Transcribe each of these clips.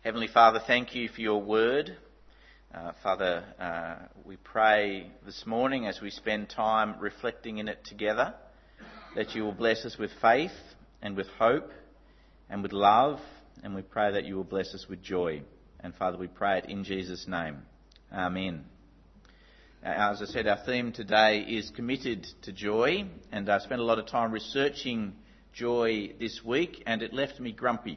Heavenly Father, thank you for your word. Father, we pray this morning as we spend time reflecting in it together that you will bless us with faith and with hope and with love, and we pray that you will bless us with joy. And Father, we pray it in Jesus' name. Amen. As I said, our theme today is committed to joy, and I spent a lot of time researching joy this week, and it left me grumpy.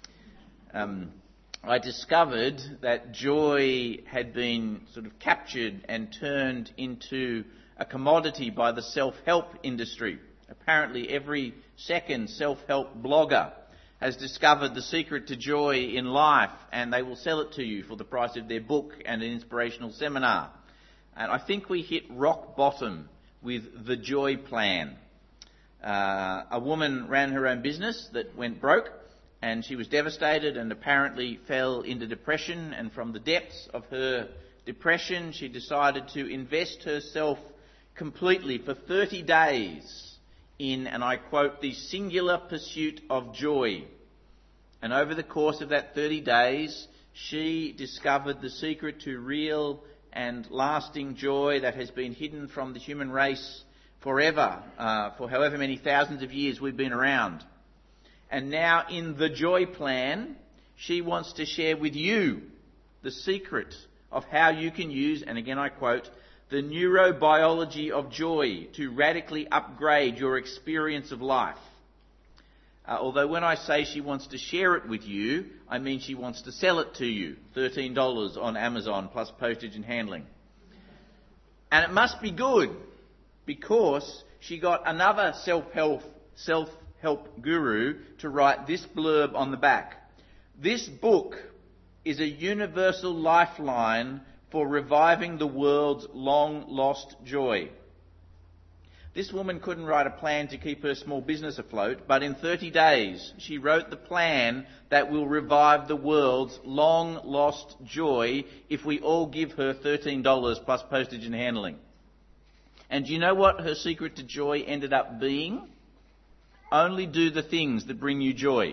I discovered that joy had been sort of captured and turned into a commodity by the self-help industry. Apparently every second self-help blogger has discovered the secret to joy in life, and they will sell it to you for the price of their book and an inspirational seminar. And I think we hit rock bottom with the Joy Plan. A woman ran her own business that went broke, and she was devastated and apparently fell into depression, and from the depths of her depression she decided to invest herself completely for 30 days in, and I quote, the singular pursuit of joy. And over the course of that 30 days she discovered the secret to real and lasting joy that has been hidden from the human race forever, for however many thousands of years we've been around. And now in the Joy Plan, she wants to share with you the secret of how you can use, and again I quote, the neurobiology of joy to radically upgrade your experience of life. Although when I say she wants to share it with you, I mean she wants to sell it to you. $13 on Amazon plus postage and handling. And it must be good, because she got another self-help guru to write this blurb on the back. This book is a universal lifeline for reviving the world's long-lost joy. This woman couldn't write a plan to keep her small business afloat, but in 30 days she wrote the plan that will revive the world's long-lost joy if we all give her $13 plus postage and handling. And do you know what her secret to joy ended up being? Only do the things that bring you joy.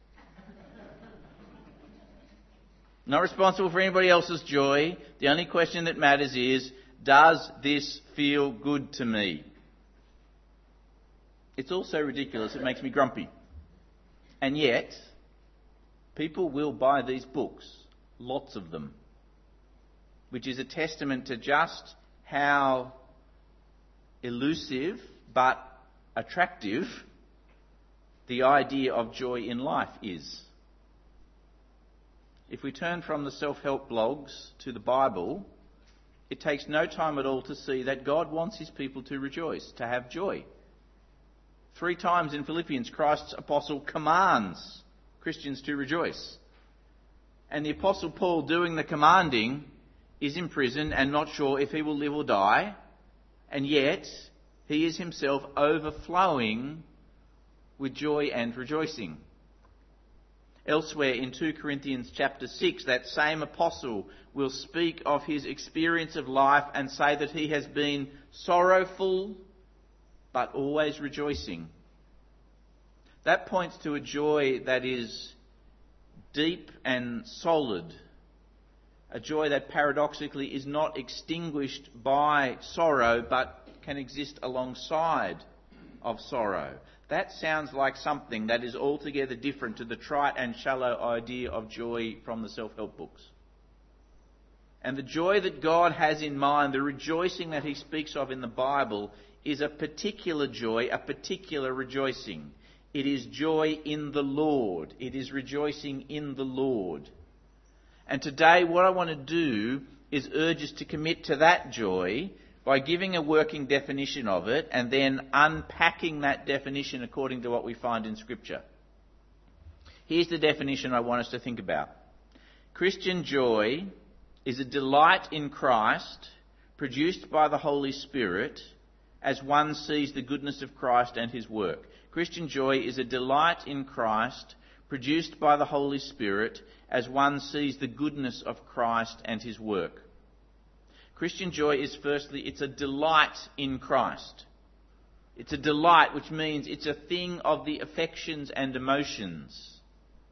Not responsible for anybody else's joy. The only question that matters is, does this feel good to me? It's all so ridiculous, it makes me grumpy. And yet, people will buy these books, lots of them, which is a testament to just how elusive but attractive the idea of joy in life is. If we turn from the self-help blogs to the Bible, it takes no time at all to see that God wants his people to rejoice, to have joy. 3 times in Philippians, Christ's apostle commands Christians to rejoice. And the apostle Paul, doing the commanding, is in prison and not sure if he will live or die, and yet he is himself overflowing with joy and rejoicing. Elsewhere in 2 Corinthians chapter 6, that same apostle will speak of his experience of life and say that he has been sorrowful but always rejoicing. That points to a joy that is deep and solid, a joy that paradoxically is not extinguished by sorrow but can exist alongside of sorrow. That sounds like something that is altogether different to the trite and shallow idea of joy from the self-help books. And the joy that God has in mind, the rejoicing that he speaks of in the Bible, is a particular joy, a particular rejoicing. It is joy in the Lord. It is rejoicing in the Lord. And today what I want to do is urge us to commit to that joy by giving a working definition of it and then unpacking that definition according to what we find in Scripture. Here's the definition I want us to think about. Christian joy is a delight in Christ produced by the Holy Spirit as one sees the goodness of Christ and his work. Christian joy is a delight in Christ produced by the Holy Spirit as one sees the goodness of Christ and his work. Christian joy is firstly, it's a delight in Christ. It's a delight, which means it's a thing of the affections and emotions.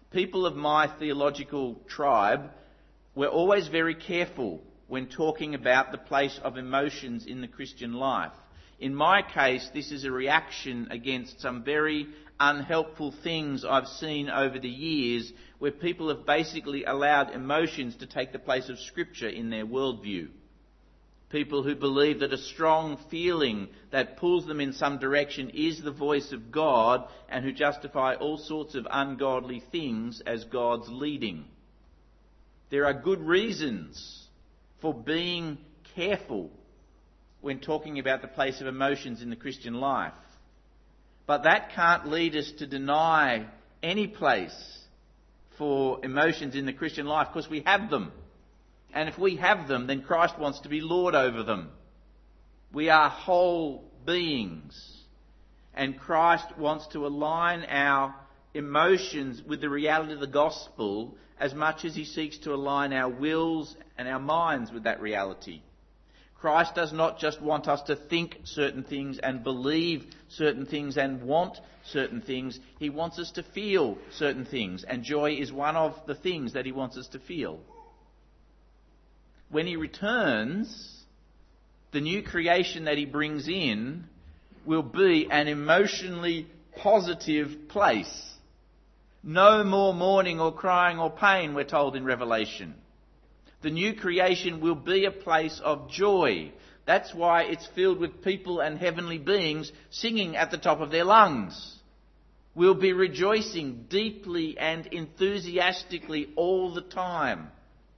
People of my theological tribe were always very careful when talking about the place of emotions in the Christian life. In my case, this is a reaction against some very unhelpful things I've seen over the years where people have basically allowed emotions to take the place of Scripture in their worldview. People who believe that a strong feeling that pulls them in some direction is the voice of God, and who justify all sorts of ungodly things as God's leading. There are good reasons for being careful when talking about the place of emotions in the Christian life. But that can't lead us to deny any place for emotions in the Christian life, because we have them. And if we have them, then Christ wants to be Lord over them. We are whole beings. And Christ wants to align our emotions with the reality of the gospel as much as he seeks to align our wills and our minds with that reality. Christ does not just want us to think certain things and believe certain things and want certain things. He wants us to feel certain things. And joy is one of the things that he wants us to feel. When he returns, the new creation that he brings in will be an emotionally positive place. No more mourning or crying or pain, we're told in Revelation. The new creation will be a place of joy. That's why it's filled with people and heavenly beings singing at the top of their lungs. We'll be rejoicing deeply and enthusiastically all the time.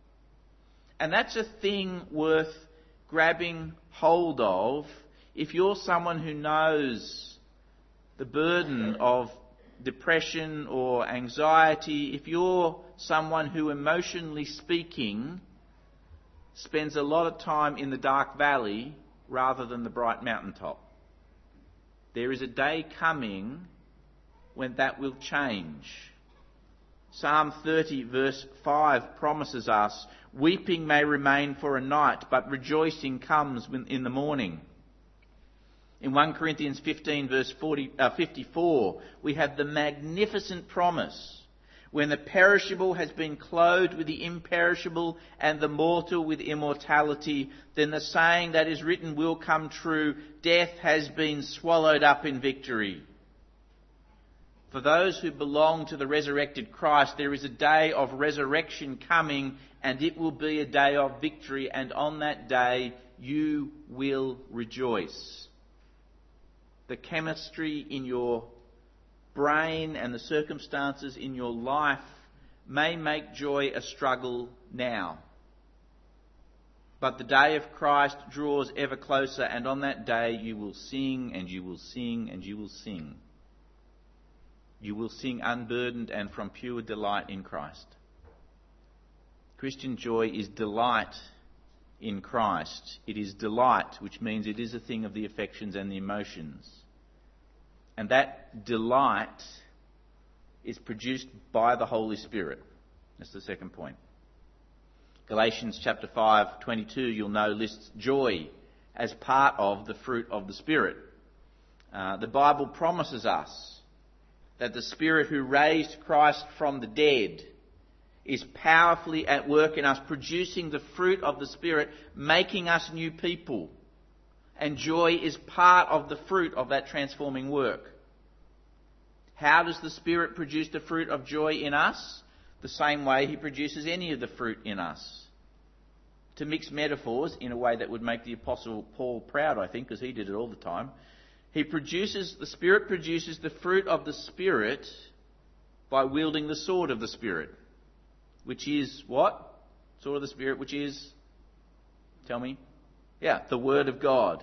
And that's a thing worth grabbing hold of if you're someone who knows the burden of depression or anxiety, if you're someone who, emotionally speaking, spends a lot of time in the dark valley rather than the bright mountaintop. There is a day coming when that will change. Psalm 30 verse 5 promises us, weeping may remain for a night, but rejoicing comes in the morning. In 1 Corinthians 15 verse 54, we have the magnificent promise, when the perishable has been clothed with the imperishable and the mortal with immortality, then the saying that is written will come true, death has been swallowed up in victory. For those who belong to the resurrected Christ, there is a day of resurrection coming, and it will be a day of victory, and on that day you will rejoice. The chemistry in your brain and the circumstances in your life may make joy a struggle now. But the day of Christ draws ever closer, and on that day you will sing and you will sing and you will sing. You will sing unburdened and from pure delight in Christ. Christian joy is delight in Christ. It is delight, which means it is a thing of the affections and the emotions. And that delight is produced by the Holy Spirit. That's the second point. Galatians chapter 5:22, you'll know, lists joy as part of the fruit of the Spirit. The Bible promises us that the Spirit who raised Christ from the dead is powerfully at work in us, producing the fruit of the Spirit, making us new people. And joy is part of the fruit of that transforming work. How does the Spirit produce the fruit of joy in us? The same way he produces any of the fruit in us. To mix metaphors in a way that would make the Apostle Paul proud, I think, because he did it all the time. The Spirit produces the fruit of the Spirit by wielding the sword of the Spirit. Which is what? Sword of the Spirit, which is, tell me? Yeah, the Word of God.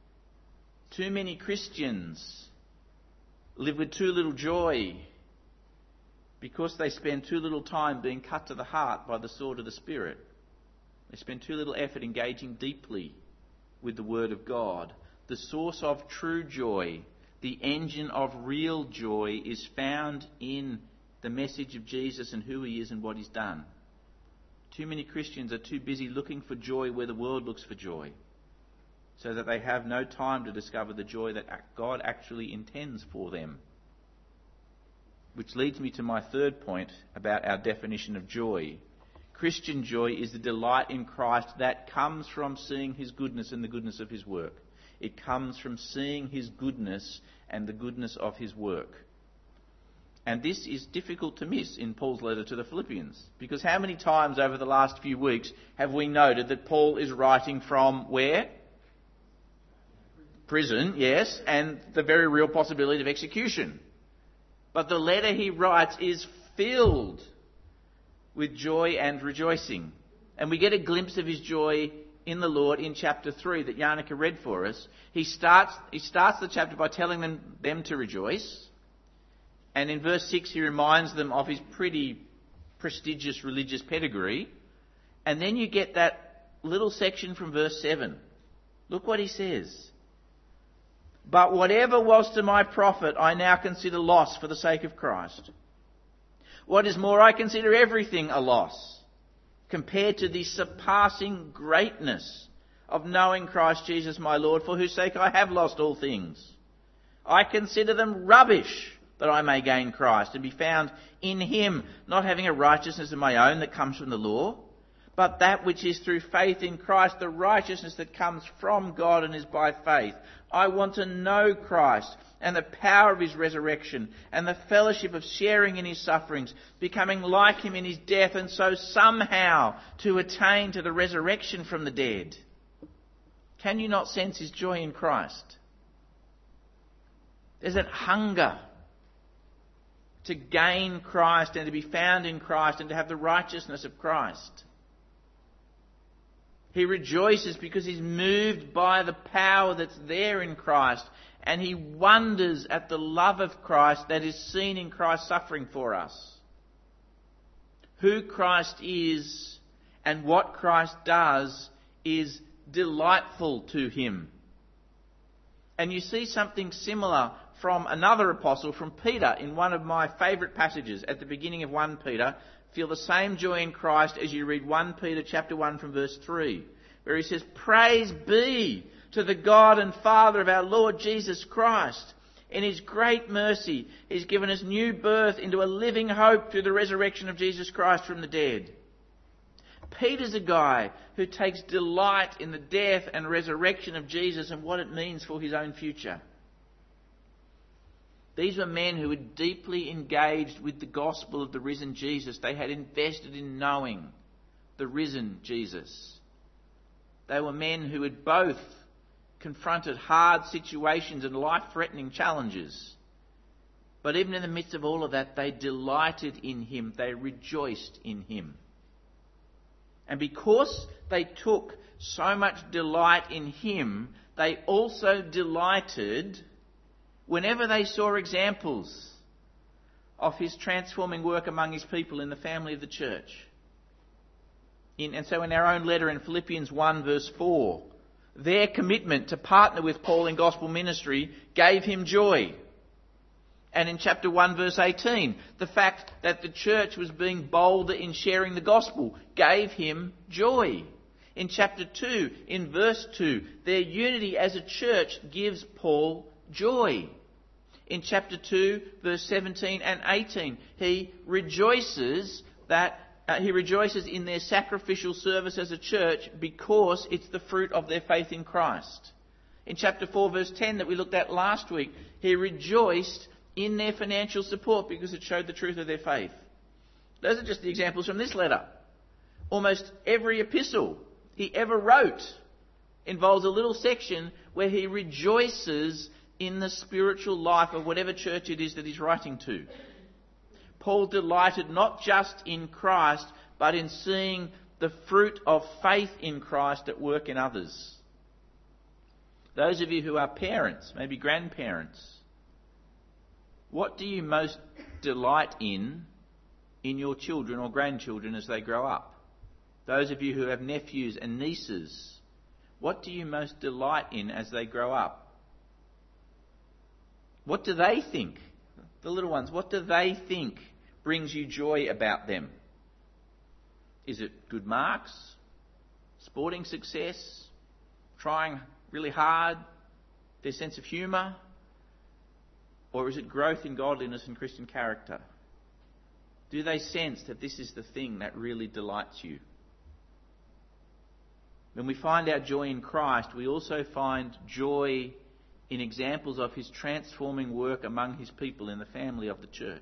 Too many Christians live with too little joy because they spend too little time being cut to the heart by the sword of the Spirit. They spend too little effort engaging deeply with the Word of God. The source of true joy, the engine of real joy, is found in the message of Jesus and who he is and what he's done. Too many Christians are too busy looking for joy where the world looks for joy, so that they have no time to discover the joy that God actually intends for them. which leads me to my third point about our definition of joy. Christian joy is the delight in Christ that comes from seeing his goodness and the goodness of his work. It comes from seeing his goodness and the goodness of his work. And this is difficult to miss in Paul's letter to the Philippians, because how many times over the last few weeks have we noted that Paul is writing from where? Prison, yes, and the very real possibility of execution. But the letter he writes is filled with joy and rejoicing. And we get a glimpse of his joy in the Lord in chapter 3 that Yannicka read for us. He starts the chapter by telling them to rejoice. And in verse 6 he reminds them of his pretty prestigious religious pedigree. And then you get that little section from verse 7. Look what he says. But whatever was to my profit, I now consider loss for the sake of Christ. What is more, I consider everything a loss compared to the surpassing greatness of knowing Christ Jesus my Lord, for whose sake I have lost all things. I consider them rubbish, that I may gain Christ and be found in him, not having a righteousness of my own that comes from the law, but that which is through faith in Christ, the righteousness that comes from God and is by faith. I want to know Christ and the power of his resurrection and the fellowship of sharing in his sufferings, becoming like him in his death, and so somehow to attain to the resurrection from the dead. Can you not sense his joy in Christ? There's that hunger to gain Christ and to be found in Christ and to have the righteousness of Christ. He rejoices because he's moved by the power that's there in Christ, and he wonders at the love of Christ that is seen in Christ's suffering for us. Who Christ is and what Christ does is delightful to him. And you see something similar from another apostle, from Peter, in one of my favourite passages at the beginning of 1 Peter. Feel the same joy in Christ as you read 1 Peter chapter 1 from verse 3, where he says, Praise be to the God and Father of our Lord Jesus Christ. In his great mercy, he's given us new birth into a living hope through the resurrection of Jesus Christ from the dead. Peter's a guy who takes delight in the death and resurrection of Jesus and what it means for his own future. These were men who were deeply engaged with the gospel of the risen Jesus. They had invested in knowing the risen Jesus. They were men who had both confronted hard situations and life-threatening challenges. But even in the midst of all of that, they delighted in him. They rejoiced in him. And because they took so much delight in him, they also delighted whenever they saw examples of his transforming work among his people in the family of the church. And so in our own letter in Philippians 1 verse 4, their commitment to partner with Paul in gospel ministry gave him joy. And in chapter 1 verse 18, the fact that the church was being bolder in sharing the gospel gave him joy. In chapter 2, in verse 2, their unity as a church gives Paul joy. In chapter 2, verse 17 and 18, he rejoices in their sacrificial service as a church because it's the fruit of their faith in Christ. In chapter 4, verse 10 that we looked at last week, he rejoiced in their financial support because it showed the truth of their faith. Those are just the examples from this letter. Almost every epistle he ever wrote involves a little section where he rejoices in the spiritual life of whatever church it is that he's writing to. Paul delighted not just in Christ, but in seeing the fruit of faith in Christ at work in others. Those of you who are parents, maybe grandparents, what do you most delight in your children or grandchildren as they grow up? Those of you who have nephews and nieces, what do you most delight in as they grow up? What do they think? The little ones, what do they think brings you joy about them? Is it good marks? Sporting success? Trying really hard? Their sense of humour? Or is it growth in godliness and Christian character? Do they sense that this is the thing that really delights you? When we find our joy in Christ, we also find joy in examples of his transforming work among his people in the family of the church.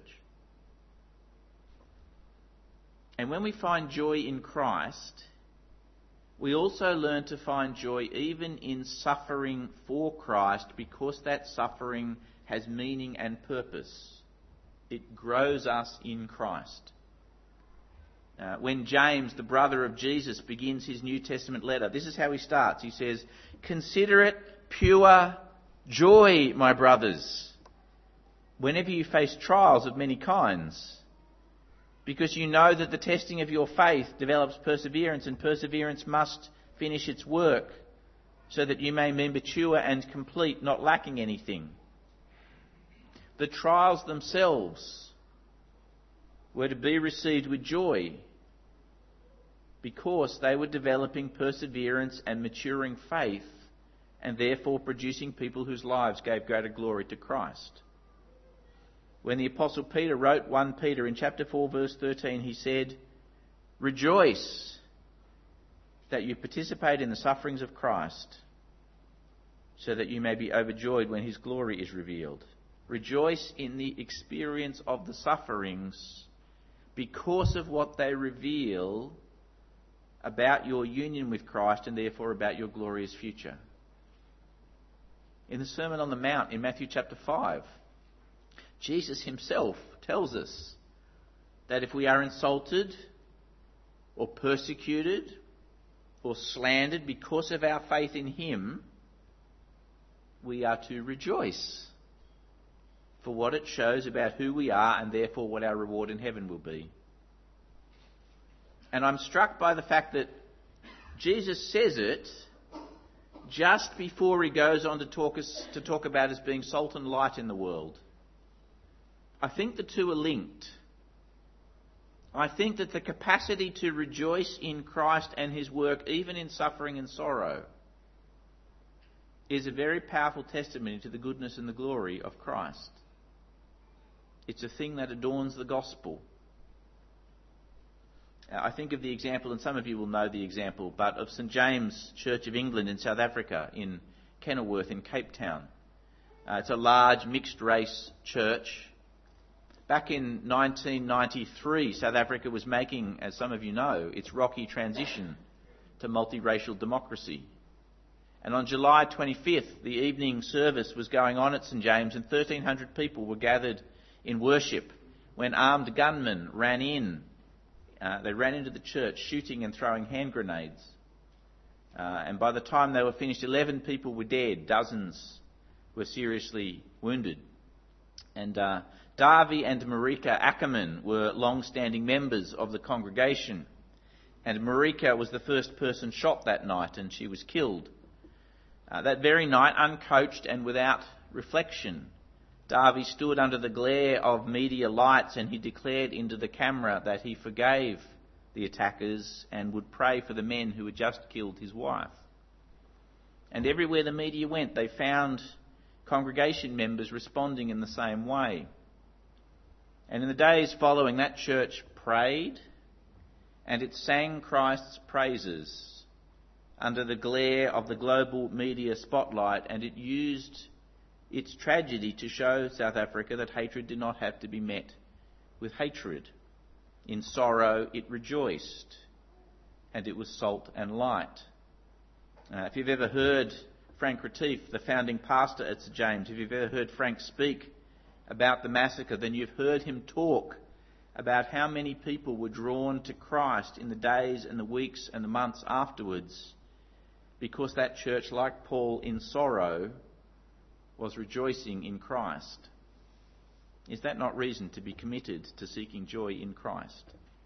And when we find joy in Christ, we also learn to find joy even in suffering for Christ, because that suffering has meaning and purpose. It grows us in Christ. When James, the brother of Jesus, begins his New Testament letter, this is how he starts. He says, "Consider it pure joy, my brothers, whenever you face trials of many kinds, because you know that the testing of your faith develops perseverance, and perseverance must finish its work, so that you may be mature and complete, not lacking anything." The trials themselves were to be received with joy, because they were developing perseverance and maturing faith, and therefore producing people whose lives gave greater glory to Christ. When the Apostle Peter wrote 1 Peter in chapter 4 verse 13, he said, "Rejoice that you participate in the sufferings of Christ, so that you may be overjoyed when his glory is revealed." Rejoice in the experience of the sufferings, because of what they reveal about your union with Christ, and therefore about your glorious future. In the Sermon on the Mount in Matthew chapter 5, Jesus himself tells us that if we are insulted or persecuted or slandered because of our faith in him, we are to rejoice, for what it shows about who we are, and therefore what our reward in heaven will be. And I'm struck by the fact that Jesus says it just before he goes on to talk about us being salt and light in the world. I think the two are linked. I think that the capacity to rejoice in Christ and his work, even in suffering and sorrow, is a very powerful testimony to the goodness and the glory of Christ. It's a thing that adorns the gospel. I think of the example, and some of you will know the example, but of St James Church of England in South Africa, in Kenilworth in Cape Town. It's a large mixed-race church. Back in 1993, South Africa was making, as some of you know, its rocky transition to multiracial democracy. And on July 25th, the evening service was going on at St James, and 1,300 people were gathered in worship when armed gunmen ran in. They ran into the church, shooting and throwing hand grenades. And by the time they were finished, 11 people were dead. Dozens were seriously wounded. And Davy and Marika Ackerman were long-standing members of the congregation. And Marika was the first person shot that night, and she was killed. That very night, uncoached and without reflection, Davy stood under the glare of media lights, and he declared into the camera that he forgave the attackers and would pray for the men who had just killed his wife. And everywhere the media went, they found congregation members responding in the same way. And in the days following, that church prayed, and it sang Christ's praises under the glare of the global media spotlight, and it used its tragedy to show South Africa that hatred did not have to be met with hatred. In sorrow it rejoiced, and it was salt and light. If you've ever heard Frank Retief, the founding pastor at St James, if you've ever heard Frank speak about the massacre, then you've heard him talk about how many people were drawn to Christ in the days and the weeks and the months afterwards, because that church, like Paul in sorrow, was rejoicing in Christ. Is that not reason to be committed to seeking joy in Christ?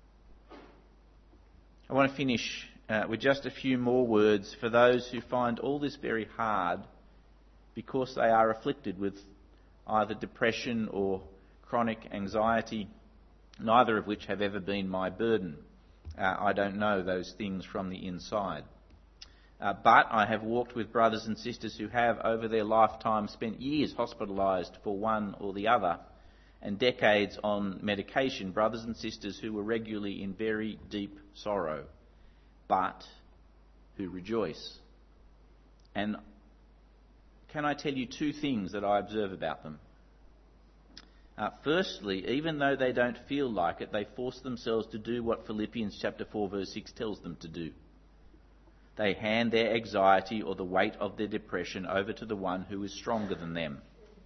I want to finish with just a few more words for those who find all this very hard because they are afflicted with either depression or chronic anxiety, neither of which have ever been my burden. I don't know those things from the inside. But I have walked with brothers and sisters who have, over their lifetime, spent years hospitalised for one or the other, and decades on medication, brothers and sisters who were regularly in very deep sorrow, but who rejoice. And can I tell you two things that I observe about them? Firstly, even though they don't feel like it, they force themselves to do what Philippians chapter 4 verse 6 tells them to do. They hand their anxiety or the weight of their depression over to the one who is stronger than them.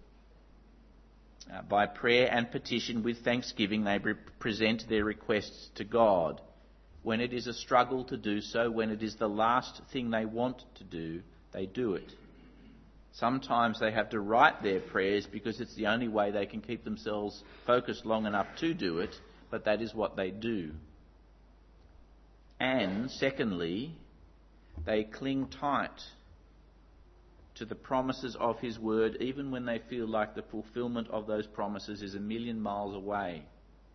By prayer and petition with thanksgiving, they present their requests to God. When it is a struggle to do so, when it is the last thing they want to do, they do it. Sometimes they have to write their prayers because it's the only way they can keep themselves focused long enough to do it, but that is what they do. And secondly, they cling tight to the promises of His Word, even when they feel like the fulfilment of those promises is a million miles away.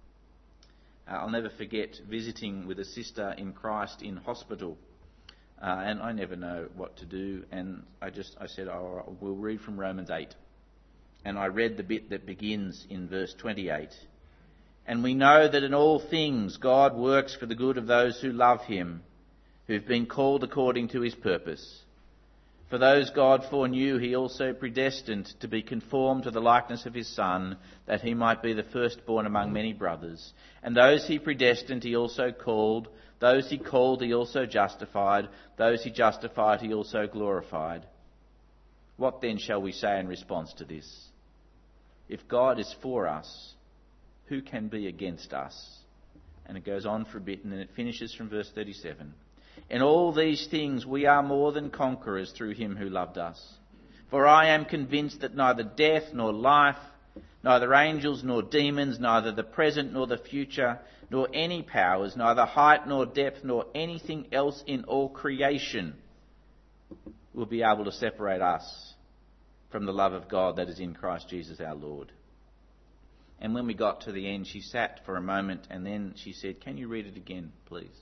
I'll never forget visiting with a sister in Christ in hospital, and I never know what to do, and I said, we'll read from Romans 8. And I read the bit that begins in verse 28. And we know that in all things God works for the good of those who love Him, who've been called according to His purpose. For those God foreknew, He also predestined to be conformed to the likeness of His Son, that He might be the firstborn among many brothers. And those He predestined, He also called. Those He called, He also justified. Those He justified, He also glorified. What then shall we say in response to this? If God is for us, who can be against us? And it goes on for a bit, and then it finishes from verse 37. In all these things we are more than conquerors through Him who loved us. For I am convinced that neither death nor life, neither angels nor demons, neither the present nor the future, nor any powers, neither height nor depth, nor anything else in all creation will be able to separate us from the love of God that is in Christ Jesus our Lord. And when we got to the end, she sat for a moment and then she said, "Can you read it again, please?"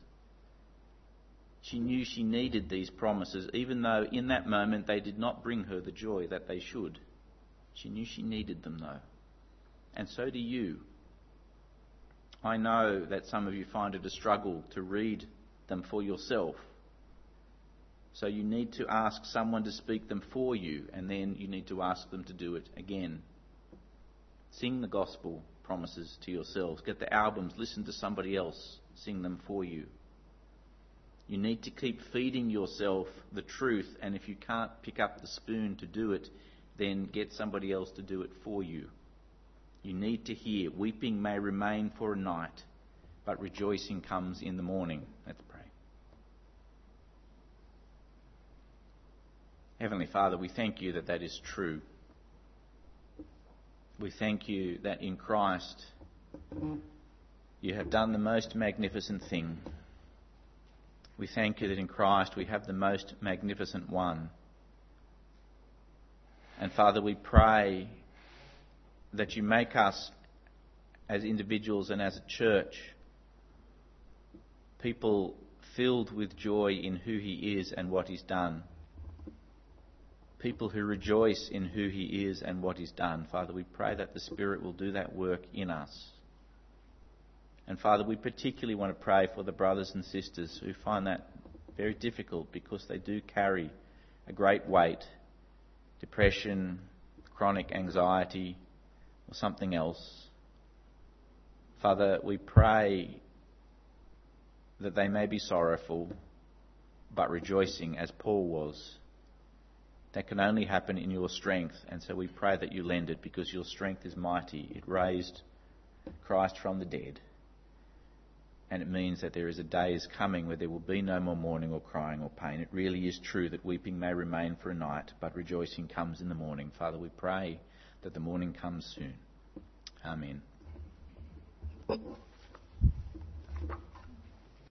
She knew she needed these promises, even though in that moment they did not bring her the joy that they should. She knew she needed them, though. And so do you. I know that some of you find it a struggle to read them for yourself. So you need to ask someone to speak them for you, and then you need to ask them to do it again. Sing the gospel promises to yourselves. Get the albums, listen to somebody else sing them for you. You need to keep feeding yourself the truth, and if you can't pick up the spoon to do it, then get somebody else to do it for you. You need to hear, weeping may remain for a night, but rejoicing comes in the morning. Let's pray. Heavenly Father, we thank you that that is true. We thank you that in Christ you have done the most magnificent thing. We thank you that in Christ we have the most magnificent one. And Father, we pray that you make us as individuals and as a church people filled with joy in who He is and what He's done. People who rejoice in who He is and what He's done. Father, we pray that the Spirit will do that work in us. And Father, we particularly want to pray for the brothers and sisters who find that very difficult because they do carry a great weight, depression, chronic anxiety, or something else. Father, we pray that they may be sorrowful, but rejoicing as Paul was. That can only happen in your strength, and so we pray that you lend it because your strength is mighty. It raised Christ from the dead. And it means that there is a day is coming where there will be no more mourning or crying or pain. It really is true that weeping may remain for a night, but rejoicing comes in the morning. Father, we pray that the morning comes soon. Amen.